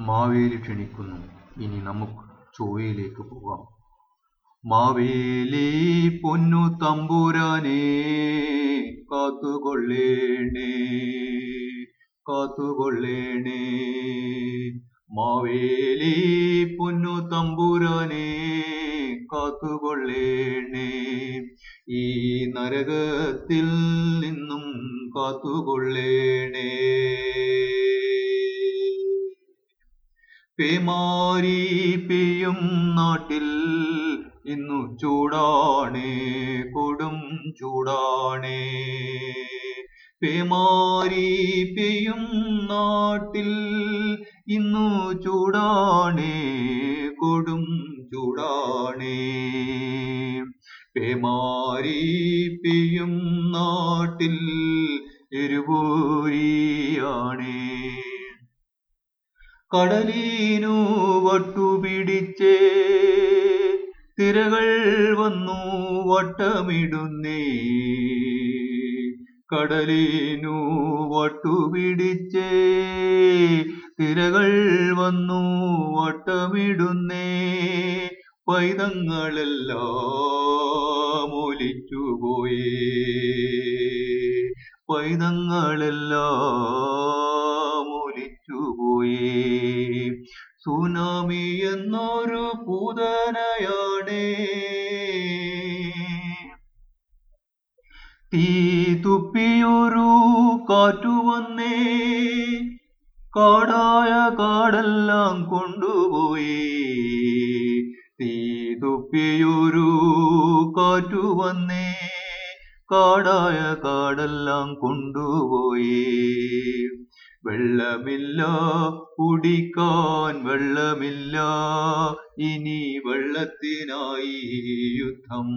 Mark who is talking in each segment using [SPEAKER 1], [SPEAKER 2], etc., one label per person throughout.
[SPEAKER 1] മാവേലി ക്ഷണിക്കുന്നു. ഇനി നമുക്ക് ചൊവ്വയിലേക്ക് പോകാം. മാവേലി പൊന്നു തമ്പുരാനെ കാത്തുകൊള്ളേണേ, കാത്തുകൊള്ളേണേ. മാവേലി പൊന്നു തമ്പുരാനെ കാത്തുകൊള്ളേണേ, ഈ നരകത്തിൽ നിന്നും കാത്തുകൊള്ളേണേ. പേമാരി പെയ്യും നാട്ടിൽ ഇന്നു ചൂടാണേ, കൊടും ചൂടാണേ. പേമാരി പെയ്യും നാട്ടിൽ ഇന്നു ചൂടാണേ, കൊടും ചൂടാണേ. പേമാരി പെയ്യും നാട്ടിൽ എരിപൂരിയാണേ. കടലിനു വട്ടുപിടിച്ചേ തിരകൾ വന്നു വട്ടമിടുന്നേ. കടലിനു വട്ടുപിടിച്ചേ തിരകൾ വന്നു വട്ടമിടുന്നേ. പൈതങ്ങളെല്ലാം ഒലിച്ചുപോയേ, പൈതങ്ങളെല്ലാം ഒലിച്ചുപോയേ. സുനാമി എന്നൊരു പൂതനയാണേ, തീ തുപ്പിയൊരു കാറ്റുവന്നേ. കാടായ കാടെല്ലാം കൊണ്ടുപോയി, തീ തുപ്പിയൊരു കാറ്റുവന്നേ. കാടായ കാടെല്ലാം കൊണ്ടുപോയി. വെള്ളമില്ല, കുടിക്കാൻ വെള്ളമില്ല, ഇനി വെള്ളത്തിനായി യുദ്ധം.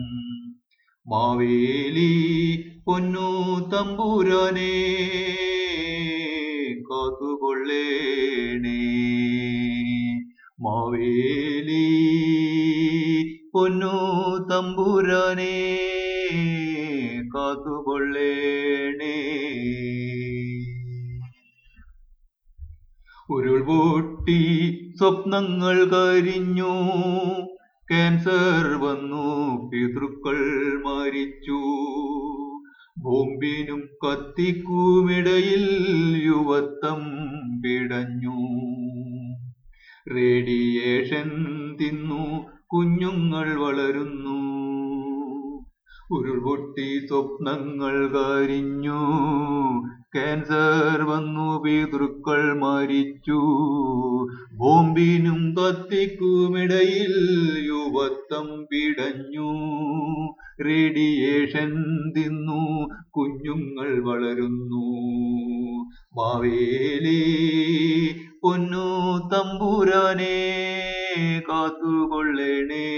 [SPEAKER 1] മാവേലി പൊന്നു തമ്പുരാനെ കാത്തുകൊള്ളേണേ. മാവേലി പൊന്നു തമ്പുരാനെ കാത്തുകൊള്ളേണേ. ഉരുൾപൊട്ടി സ്വപ്നങ്ങൾ കരിഞ്ഞു, ക്യാൻസർ വന്നു പിതൃക്കൾ മരിച്ചു. ബോംബിനും കത്തിക്കുമിടയിൽ യുവത്വം പിടഞ്ഞു. റേഡിയേഷൻ തിന്നു കുഞ്ഞുങ്ങൾ വളരുന്നു. ഉരുൾപൊട്ടി സ്വപ്നങ്ങൾ കരിഞ്ഞു, ക്യാൻസർ വന്നു പിതൃക്കൾ മരിച്ചു. ബോംബിനും കത്തിക്കുമിടയിൽ യുവത്വം പിടഞ്ഞു. റേഡിയേഷൻ തിന്നു കുഞ്ഞുങ്ങൾ വളരുന്നു. മാവേലി പൊന്നു തമ്പുരാനെ കാത്തുകൊള്ളണേ.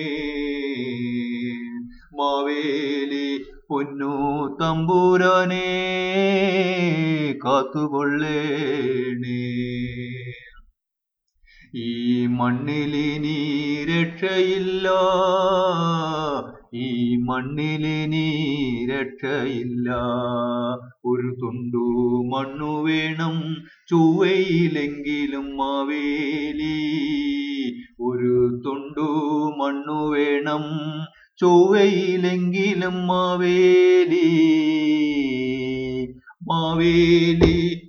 [SPEAKER 1] മാവേലി പൊന്നു തമ്പുരാനെ കാത്തുകൊള്ളണേ. ഈ മണ്ണിലിനി രക്ഷയില്ല, ഈ മണ്ണിലിനി രക്ഷയില്ല. ഒരു തുണ്ടു മണ്ണു വേണം ചൊവ്വയിലെങ്കിലും മാവേലി. ഒരു തുണ്ടു മണ്ണു വേണം ചൊവ്വയിലെങ്കിലും മാവേലി. മാവേലി